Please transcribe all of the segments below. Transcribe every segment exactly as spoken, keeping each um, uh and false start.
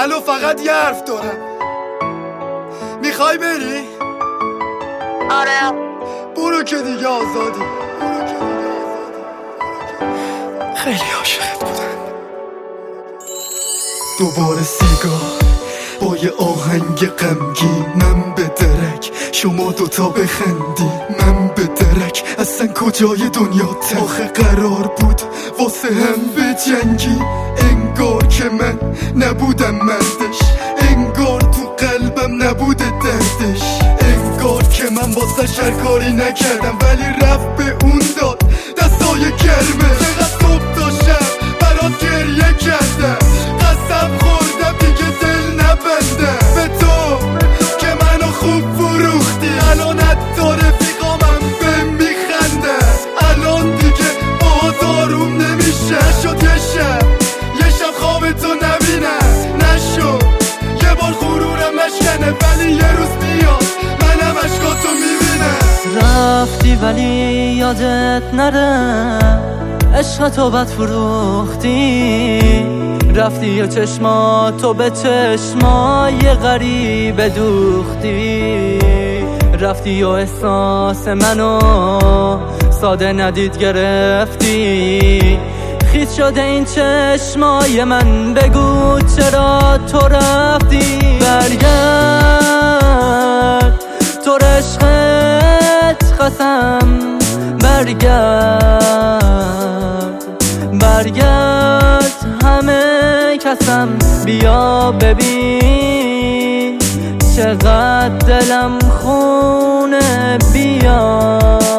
الو فقط یه حرف دارم. میخوای بری؟ آره برو که دیگه آزادی. خیلی عاشقت بودم. دوباره سیگار با یه آهنگ غمگین، من به درک شما دوتا بخندی، من به درک اصلا کجای دنیا آخه قرار بود واسه هم به جنگی. انگار که من نبودم مردش، انگار تو قلبم نبوده دردش، انگار که من واسه شر کاری نکردم ولی رفت به اون داد دستای گرمه. چقدر صبح تا شب برات گریه کردم، قسم خوردم دیگه دل نبندم به تو که منو خوب فروختی. الان حتی رفیقامم بهم میخندن، الان دیگه باهات آروم نمیشه. نشد یه شب یه شب خوابتو نبینم، نشد یه بار غرورم نشکنه ولی یه روز بیاد منم عشقاتو میبینم. رفتی ولی یادت نره عشقتو بد فروختی، رفتی یا چشماتو به چشمای غریبه دوختی، رفتی یا احساس منو ساده ندید گرفتی. خیس شده این چشمای من، بگو چرا تو رفتی. برگرد تو عشقت قسم، برگرد برگرد همه کسم، بیا ببین چقدر دلم خونه. بیا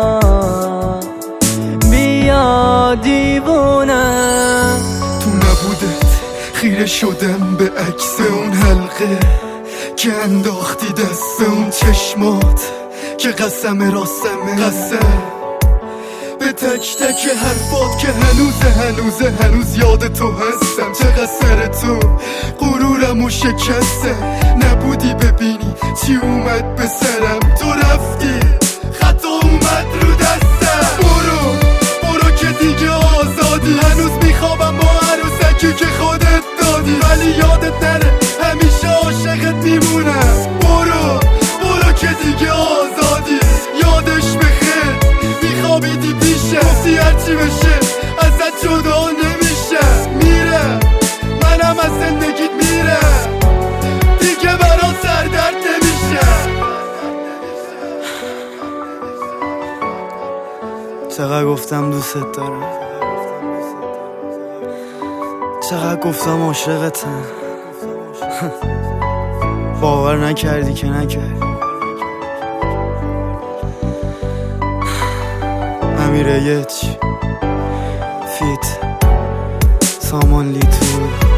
بیا دیوونه. تو نبودت خیره شدم به عکس اون حلقه که انداختی دست اون چشمات که قسم راستمه، قسم به تک تک حرفات که هنوزه هنوزه هنوز یاد تو هستم. چقدر سر تو غرورمو شکسته، نبودی ببینی چی اومد به سرم. تو رفتی خطا اومد رو دستم. برو برو که دیگه آزادی، هنوز میخوابم با عروسکی که خودت دادی ولی یادت نره همیشه عاشقت میمونم. برو برو که دیگه آزادی، یادش بخیر میخوابیدی پیشه، گفتی هرچی بشه ازت جدا نمیشه. میره منم از زندگیت میرم دیگه برات سردرد نمیشه. چقدر گفتم دوست دارم، چقدر گفتم عاشقتم، باور نکردی که نکردی. امیر یچ فیت سامان لیتو